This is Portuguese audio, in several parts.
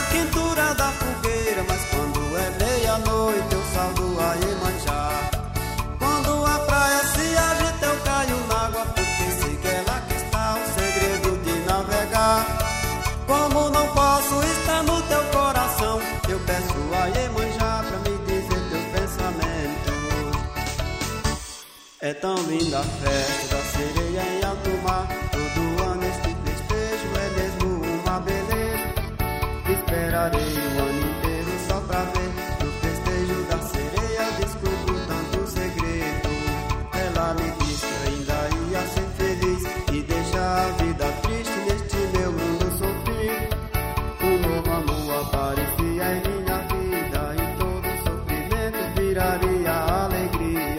quentura da fogueira, mas quando é meia-noite eu saldo a Iemanjá. Quando a praia se agita eu caio na água, porque sei que é lá que está o segredo de navegar. Como não posso estar no teu coração, eu peço a Iemanjá pra me dizer teu pensamento. É tão linda a festa da sereia em alto mar, todo ano este festejo é mesmo uma beleza. Esperarei o ano inteiro só pra ver, no festejo da sereia descubro tanto segredo. Ela me disse que ainda ia ser feliz e deixar a vida triste neste meu mundo sofrido. Um novo amor aparecia em minha vida e todo sofrimento viraria alegria.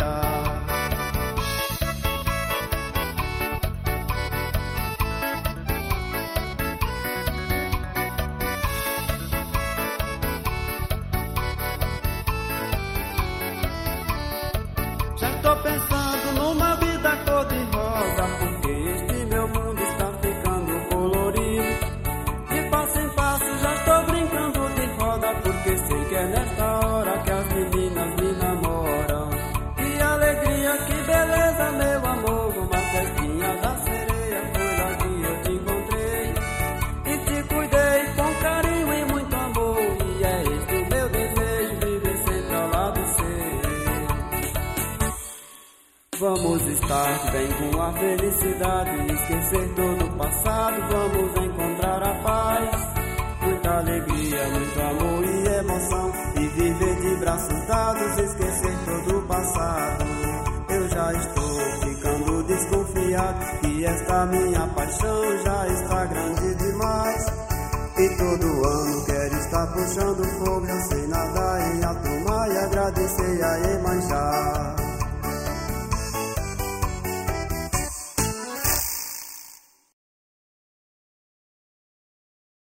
Já estou pensando numa vida cor-de-rosa, porque este meu mundo está ficando colorido. De passo em passo já estou brincando de roda, porque sei que é nesta hora que as meninas me namoram. Que alegria, que beleza, meu amor, uma festinha da sereia, foi lá que eu te encontrei. E te cuidei com carinho e muito amor, e é este o meu desejo, viver sempre ao lado seu. Vamos estar bem com a felicidade, esquecer todo o passado, vamos encontrar a paz. Muita alegria, muito amor e emoção, e viver de braços dados, esquecer todo o passado. Eu já estou ficando desconfiado, que esta minha paixão já está grande demais. E todo ano quero estar puxando fogo, eu sei nadar.